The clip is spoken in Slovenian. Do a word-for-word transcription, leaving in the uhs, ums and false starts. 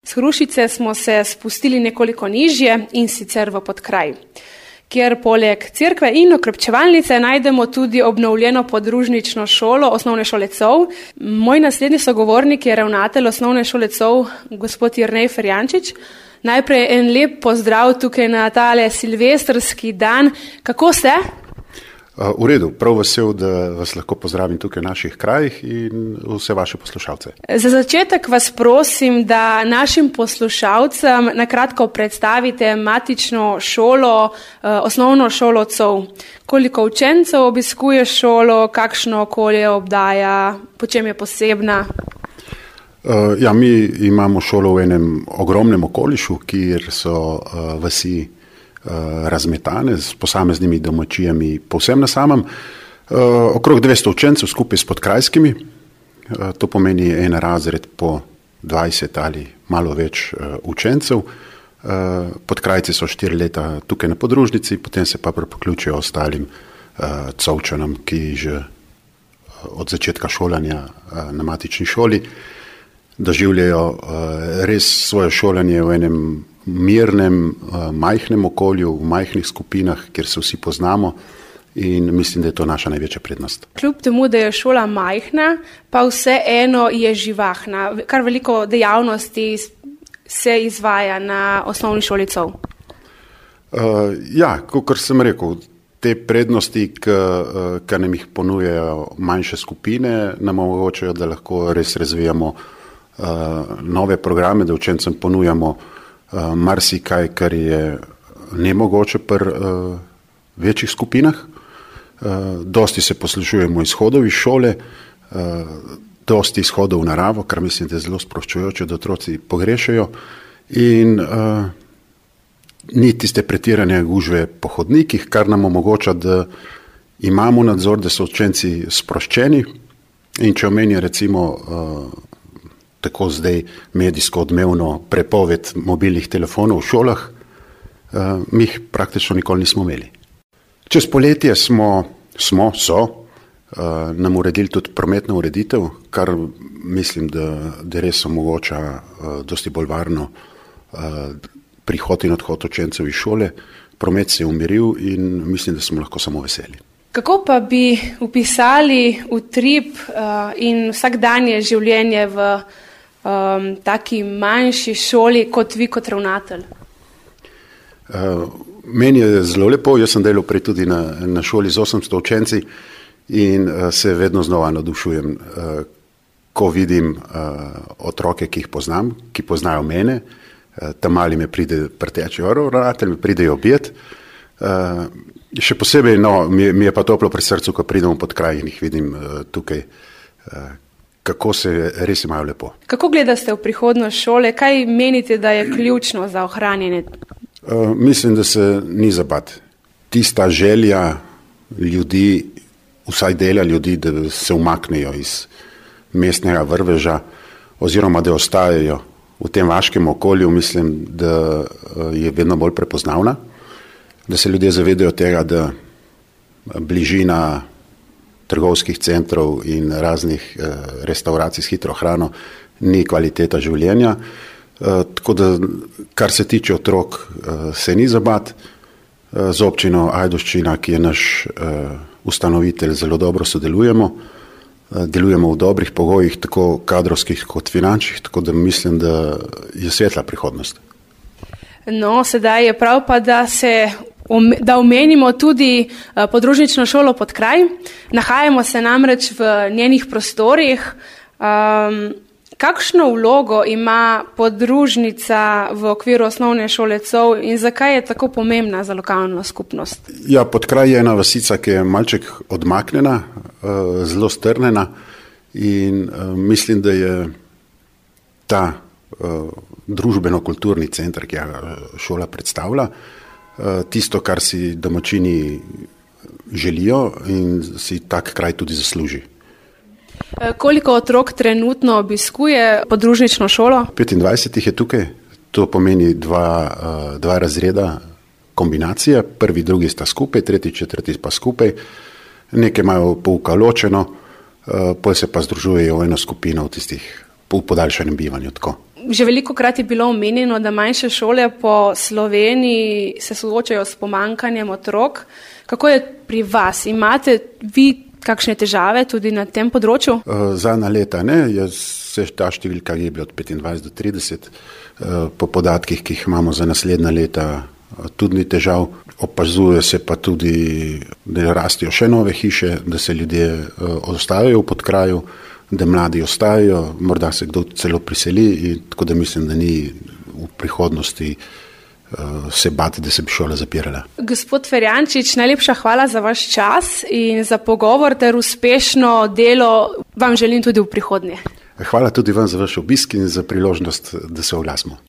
S Hrušice smo se spustili nekoliko nižje in sicer v Podkraj, kjer poleg cerkve in okrepčevalnice najdemo tudi obnovljeno podružnično šolo osnovne šole Cov. Moj naslednji sogovornik je ravnatelj osnovne šole Cov, gospod Jernej Ferjančič. Najprej en lep pozdrav tukaj na tale silvestrski dan. Kako ste? V redu, prav vesel, da vas lahko pozdravim tukaj v naših krajih in vse vaše poslušalce. Za začetek vas prosim, da našim poslušalcem na kratko predstavite matično šolo, osnovno šolo Cov. Koliko učencev obiskuje šolo, kakšno okolje obdaja, po čem je posebna? Ja, mi imamo šolo v enem ogromnem okolišu, kjer so vasi razmetane s posameznimi domačijami povsem na samem. Okrog dvesto učencev skupaj s podkrajskimi, to pomeni en razred po dvajset ali malo več učencev. Podkrajci so štiri leta tukaj na podružnici, potem se pa priključijo ostalim Covčanom, ki že od začetka šolanja na matični šoli doživljajo res svoje šolanje v enem mirnem, majhnem okolju, v majhnih skupinah, kjer se vsi poznamo in mislim, da je to naša največja prednost. Kljub temu, da je šola majhna, pa vseeno je živahna. Kar veliko dejavnosti se izvaja na osnovni šoli Cov. Uh, ja, kakor sem rekel, te prednosti, ki nam jih ponujajo manjše skupine, nam omogočajo, da lahko res razvijamo uh, nove programe, da učencem ponujamo Uh, marsikaj, kar je nemogoče pri uh, večjih skupinah. Uh, dosti se poslušujemo izhodov iz šole, uh, dosti izhodov v naravo, kar mislim, da je zelo sproščujoče, da otroci pogrešajo in uh, ni tiste pretirane gužve po hodnikih, kar nam omogoča, da imamo nadzor, da so učenci sproščeni in če omeni recimo uh, tako zdaj medijsko odmevno prepoved mobilnih telefonov v šolah, uh, mi jih praktično nikoli nismo imeli. Čez poletje smo, smo so, uh, nam uredili tudi prometno ureditev, kar mislim, da, da res omogoča uh, dosti bolj varno uh, prihod in odhod učencev iz šole. Promet se je umiril in mislim, da smo lahko samo veseli. Kako pa bi upisali utrip uh, in vsakdanje življenje v Um, taki manjši šoli kot vi kot ravnatelj? Uh, meni je zelo lepo, jaz sem delal prej tudi na, na šoli z osemsto učenci in uh, se vedno znova navdušujem, uh, ko vidim uh, otroke, ki jih poznam, ki poznajo mene, uh, tam mali me pride preteči, ravnatelj me pridejo objet. Uh, še posebej, no, mi, mi je pa toplo pri srcu, ko pridem pod kraj in jih vidim uh, tukaj, uh, kako se res imajo lepo. Kako gledate v prihodnost šole? Kaj menite, da je ključno za ohranjanje? Uh, mislim, da se ni za bati. Tista želja ljudi, vsaj dela ljudi, da se umaknejo iz mestnega vrveža oziroma da ostajajo v tem vaškem okolju, mislim, da je vedno bolj prepoznavna, da se ljudje zavedajo tega, da bližina trgovskih centrov in raznih eh, restauracij s hitro hrano ni kvaliteta življenja. Eh, tako da, kar se tiče otrok, eh, se ni za bati. Eh, z občino Ajdovščina, ki je naš eh, ustanovitelj, zelo dobro sodelujemo. Eh, delujemo v dobrih pogojih, tako kadrovskih kot finančnih, tako da mislim, da je svetla prihodnost. No, sedaj je prav pa, da se da omenimo tudi podružnično šolo Podkraj. Nahajamo se namreč v njenih prostorih. Um, kakšno vlogo ima podružnica v okviru osnovne šole Cov in zakaj je tako pomembna za lokalno skupnost? Ja, Podkraj je ena vasica, ki je malček odmaknjena, uh, zelo strnjena in uh, mislim, da je ta uh, družbeno-kulturni center, ki ga šola predstavlja, tisto, kar si domačini želijo in si tak kraj tudi zasluži. Koliko otrok trenutno obiskuje podružnično šolo? petindvajset jih je tukaj, to pomeni dva, dva razreda kombinacija, prvi, drugi sta skupaj, tretji, četrti pa skupaj, nekaj imajo pouka ločeno, potem se pa združujejo v eno skupino v tistih v podaljšanem bivanju. Tako. Že veliko krat je bilo omenjeno, da manjše šole po Sloveniji se soočajo s pomanjkanjem otrok. Kako je pri vas? Imate vi kakšne težave tudi na tem področju? Zadnja leta ne, jaz se ta številka je bila od petindvajset do trideset. Po podatkih, ki jih imamo za naslednja leta, tudi ni težav. Opazuje se pa tudi, da rastijo še nove hiše, da se ljudje ostajajo v podkraju, da mladi ostajajo, morda se kdo celo priseli, in tako da mislim, da ni v prihodnosti se bati, da se bi šola zapirala. Gospod Ferjančič, najlepša hvala za vaš čas in za pogovor ter uspešno delo vam želim tudi v prihodnje. Hvala tudi vam za vaš obisk in za priložnost, da se oglasimo.